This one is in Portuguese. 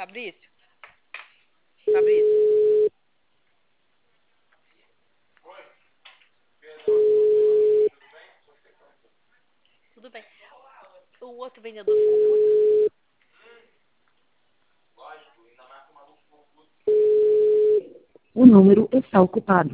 Fabrício? Fabrício? Tudo bem. O outro vendedor ficou puto? O número está ocupado.